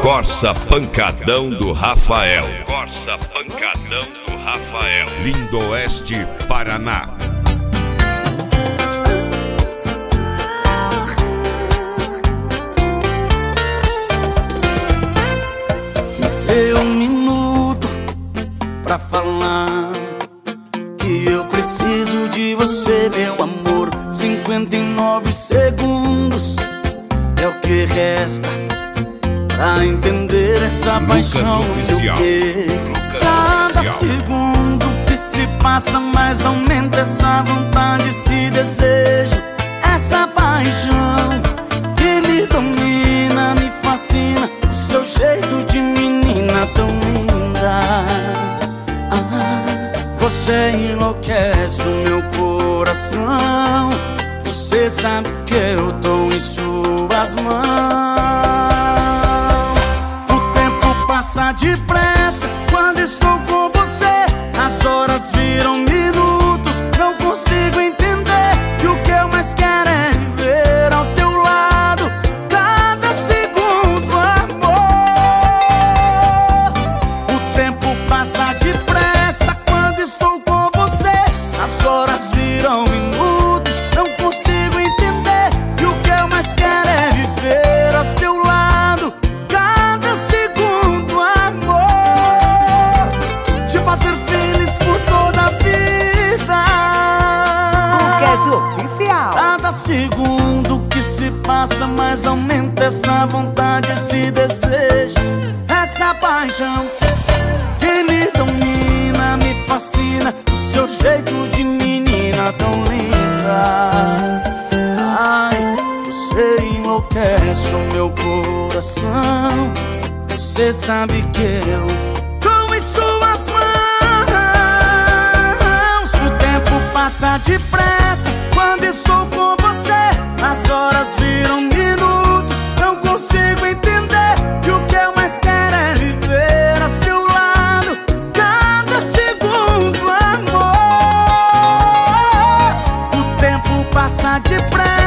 Corsa Pancadão do Rafael. Corsa Pancadão do Rafael. Lindo Oeste, Paraná. Dê um minuto pra falar que eu preciso de você, meu amor. 59 segundos é o que resta pra entender essa paixão no meu peito. Cada segundo que se passa mais aumenta essa vontade, esse desejo, essa paixão que me domina, me fascina. O seu jeito de menina tão linda, você enlouquece o meu coração. Você sabe que eu tô em suas mãos. O tempo passa depressa quando estou com você. As horas viram minutos, não consigo entender. E o que eu mais quero é viver ao teu lado cada segundo, amor. O tempo passa depressa quando estou com você. As horas viram minutos, não consigo entender. E o que eu mais quero é viver ao seu lado cada segundo, amor. Te fazer feliz por toda a vida. O Cash Oficial. Cada segundo que se passa mais aumenta essa vontade, esse desejo, essa paixão que me domina, me fascina. O seu jeito de menina tão linda. Ai, você enlouquece o meu coração. Você sabe que eu tô em suas mãos. O tempo passa depressa quando estou com você. As horas viram minutos, não consigo entender. E o que eu mais quero é viver a seu lado cada segundo, amor. O tempo passa depressa